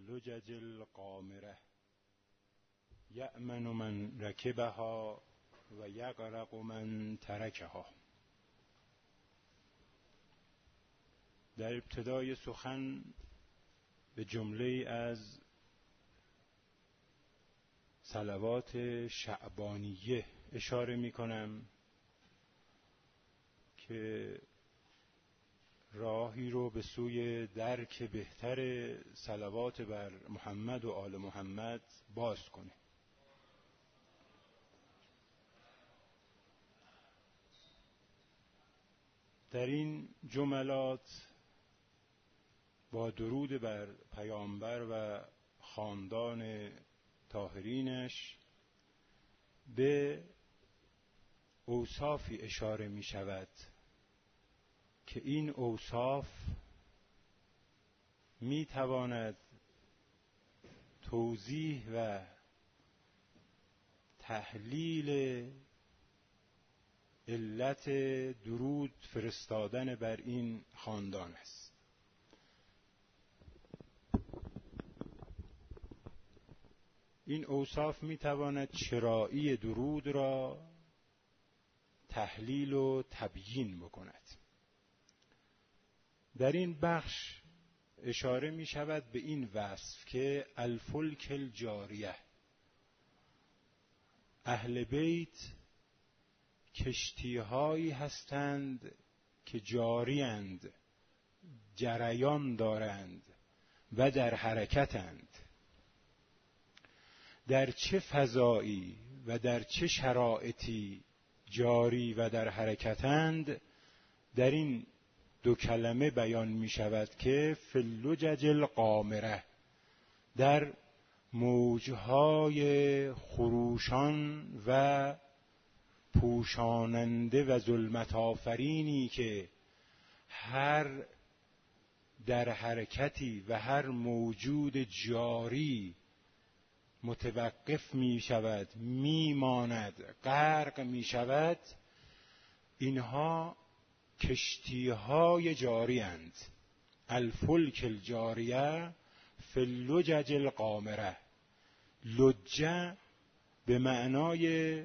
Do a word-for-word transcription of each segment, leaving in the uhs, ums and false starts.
اللجج القامرة یأمن من رکبها و یغرق من ترکها. در ابتدای سخن به جمله از صلوات شعبانیه اشاره می کنم که راهی رو به سوی درک بهتر صلوات بر محمد و آل محمد باز کنه. در این جملات با درود بر پیامبر و خاندان طاهرینش به اوصافی اشاره می شود که این اوصاف می تواند توضیح و تحلیل علت درود فرستادن بر این خاندان است. این اوصاف می تواند چرایی درود را تحلیل و تبیین بکند. در این بخش اشاره می شود به این وصف که الفلک الجاریه، اهل بیت کشتی‌هایی هستند که جاری‌اند، جریان دارند و در حرکتند. در چه فضایی و در چه شرایطی جاری و در حرکتند در این دو کلمه بیان می شود که فی اللجج القامره، در موجهای خروشان و پوشاننده و ظلمت آفرینی که هر در حرکتی و هر موجود جاری متوقف می شود، می ماند، غرق می شود، اینها کشتی‌های جاری اند. الفلک الجاریه فی اللجج القامره. لجه به معنای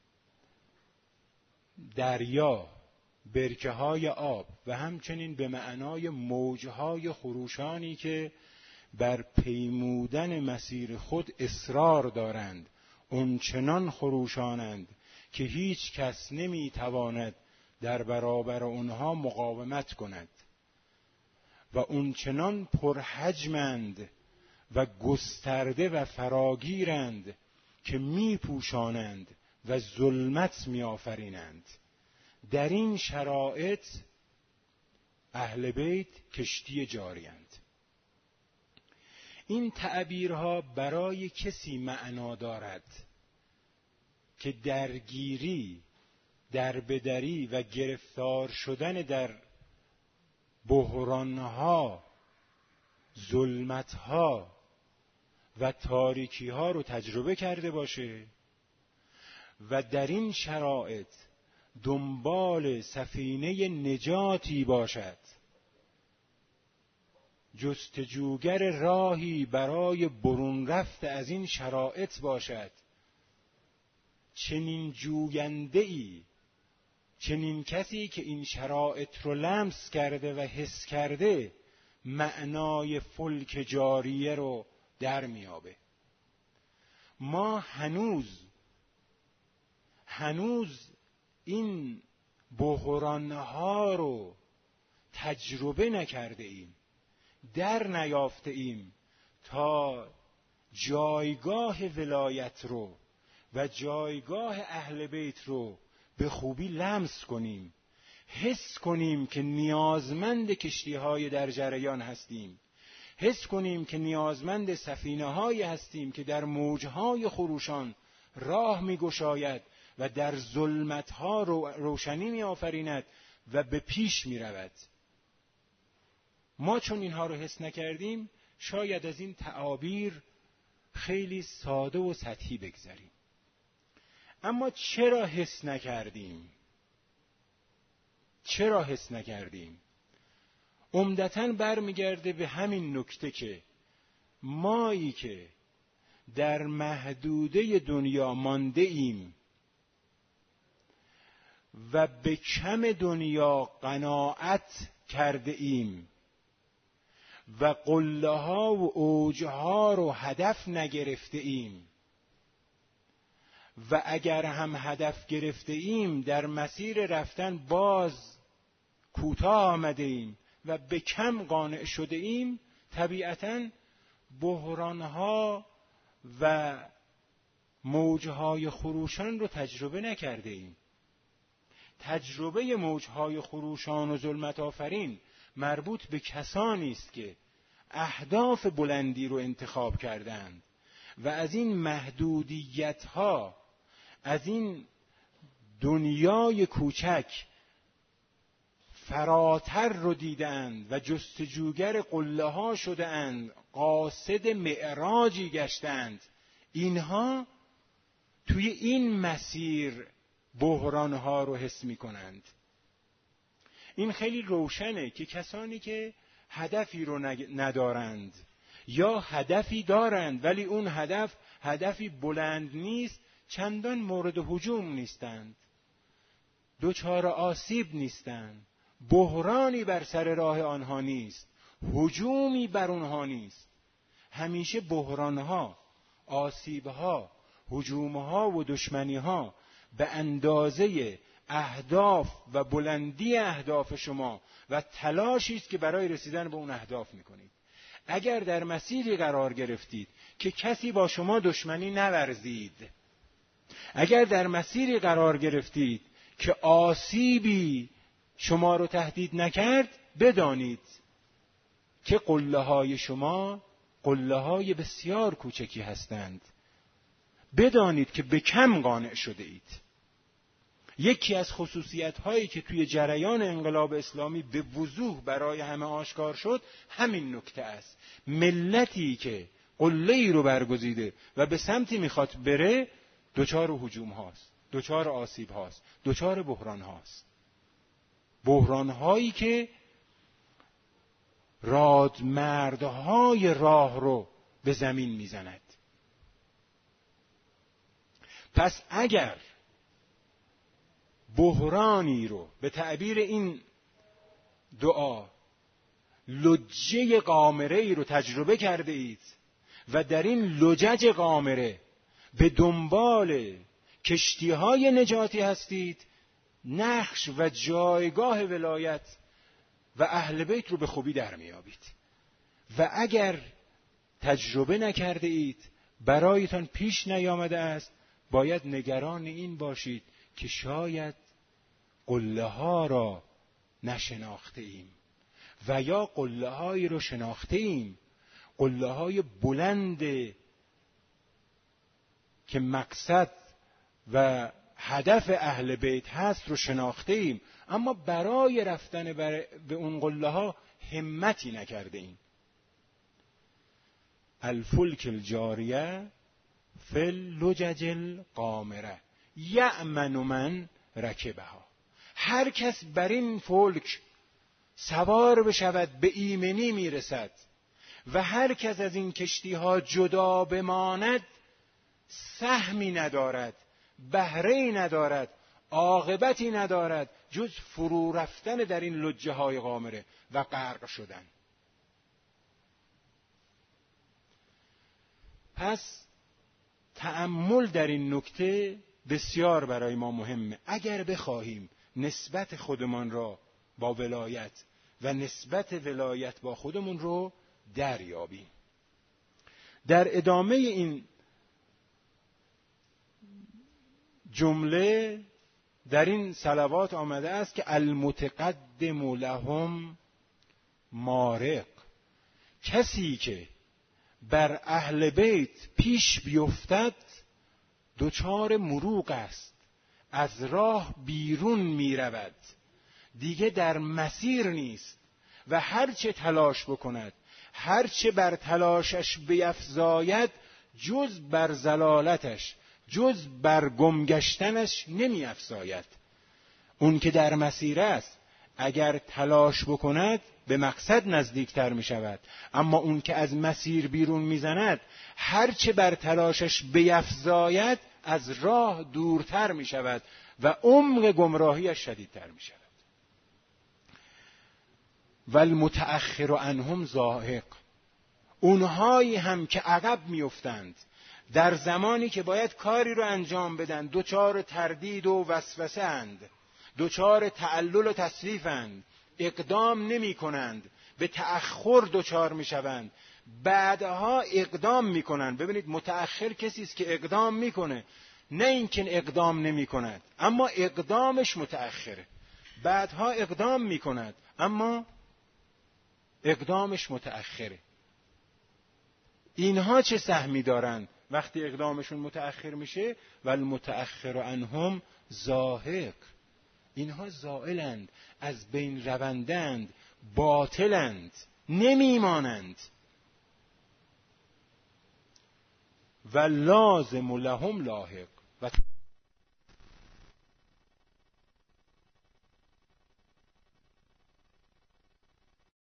دریا، برکه های آب و همچنین به معنای موجهای خروشانی که بر پیمودن مسیر خود اصرار دارند، اونچنان خروشانند که هیچ کس نمی تواند در برابر اونها مقاومت کند و اونچنان پرحجمند و گسترده و فراگیرند که می پوشانند و ظلمت می آفرینند. در این شرایط اهل بیت کشتی جاری اند. این تعبیرها برای کسی معنا دارد که درگیری، دربدری و گرفتار شدن در بحرانها، ظلمتها و تاریکیها رو تجربه کرده باشه و در این شرایط دنبال سفینه نجاتی باشد، جستجوگر راهی برای برون رفت از این شرایط باشد. چنین جوینده‌ای، چنین کسی که این شرایط رو لمس کرده و حس کرده، معنای فلک جاریه رو در میابه. ما هنوز هنوز این بحرانها رو تجربه نکرده ایم، در نیافته ایم تا جایگاه ولایت رو و جایگاه اهل بیت رو به خوبی لمس کنیم، حس کنیم که نیازمند کشتی‌های در جریان هستیم، حس کنیم که نیازمند سفینه‌هایی هستیم که در موجهای خروشان راه می‌گشاید و در ظلمت‌ها رو روشنی می‌آفریند و به پیش می‌رود. ما چون اینها رو حس نکردیم، شاید از این تعابیر خیلی ساده و سطحی بگذریم. اما چرا حس نکردیم؟ چرا حس نکردیم؟ عمدتاً برمیگرده به همین نکته که مایی که در محدوده دنیا مانده ایم و به کم دنیا قناعت کرده ایم و قله ها و اوج ها رو هدف نگرفته ایم و اگر هم هدف گرفته ایم در مسیر رفتن باز کوتاه آمده ایم و به کم قانع شده ایم، طبیعتاً بحران ها و موج های خروشان رو تجربه نکرده ایم. تجربه موج های خروشان و ظلمت آفرین مربوط به کسانی است که اهداف بلندی رو انتخاب کردند و از این محدودیت ها، از این دنیای کوچک فراتر رو دیدند و جستجوگر قله ها شدند، قاصد معراجی گشتند. اینها توی این مسیر بحران ها رو حس می کنند. این خیلی روشنه که کسانی که هدفی رو ندارند یا هدفی دارند ولی اون هدف هدفی بلند نیست، چندان مورد هجوم نیستند، دچار آسیب نیستند، بحرانی بر سر راه آنها نیست، هجومی بر آنها نیست. همیشه بحرانها، آسیبها، هجومها و دشمنیها به اندازه اهداف و بلندی اهداف شما و تلاشی است که برای رسیدن به اون اهداف میکنید. اگر در مسیری قرار گرفتید که کسی با شما دشمنی نورزید، اگر در مسیری قرار گرفتید که آسیبی شما رو تهدید نکرد، بدانید که قله های شما قله های بسیار کوچکی هستند. بدانید که به کم قانع شده اید. یکی از خصوصیت هایی که توی جریان انقلاب اسلامی به وضوح برای همه آشکار شد همین نکته است. ملتی که قله ای رو برگزیده و به سمتی میخواد بره، دچار هجوم هاست، دچار آسیب هاست، دچار بحران هاست. بحران هایی که رادمردهای راه رو به زمین میزند. پس اگر بحرانی رو به تعبیر این دعا لجه قامره ای رو تجربه کرده اید و در این لجج قامره به دنبال کشتی های نجاتی هستید، نقش و جایگاه ولایت و اهل بیت رو به خوبی در میابید. و اگر تجربه نکرده اید، برایتان پیش نیامده است، باید نگران این باشید که شاید قله ها را نشناخته ایم و یا قله هایی رو شناخته ایم، قله های بلند که مقصد و هدف اهل بیت هست رو شناخته ایم، اما برای رفتن بر به اون قله ها همتی نکرده ایم. الفلک الجاریه فی اللجج القامره یأمن من رکبها. هر کس بر این فلک سوار بشود به ایمنی میرسد و هر کس از این کشتی ها جدا بماند سهمی ندارد، بهره‌ای ندارد، عاقبتی ندارد جز فرو رفتن در این لجه های قامره و غرق شدن. پس تأمل در این نکته بسیار برای ما مهمه. اگر بخواهیم نسبت خودمان را با ولایت و نسبت ولایت با خودمون رو دریابیم. در ادامه این جمله در این صلوات آمده است که المتقدم لهم مارق، کسی که بر اهل بیت پیش بیفتد دچار مروق است، از راه بیرون می رود، دیگه در مسیر نیست و هرچه تلاش بکند، هرچه بر تلاشش بیفزاید، جز بر زلالتش، جز بر گمگشتنش نمی افزاید. اون که در مسیر است اگر تلاش بکند به مقصد نزدیکتر می شود. اما اون که از مسیر بیرون می زند هرچه بر تلاشش بیفزاید از راه دورتر می شود و عمق گمراهیش شدیدتر می شود. والمتأخر عنهم زاهق، اونهایی هم که عقب می افتند در زمانی که باید کاری رو انجام بدن، دوچار تردید و وسوسه اند، دوچار تعلل و تسویف اند، اقدام نمی کنند، به تأخر دوچار می شوند، بعدها اقدام می کنند. ببینید متأخر کسی است که اقدام می کنه، نه اینکه اقدام نمی کند اما اقدامش متأخره، بعدها اقدام می کند اما اقدامش متأخره. اینها چه سهمی دارند وقتی اقدامشون متأخر میشه؟ والمتأخر عنهم زاهق، اینها زائلند، از بین روندند، باطلند، نمیمانند. و لازم لهم لاحق، و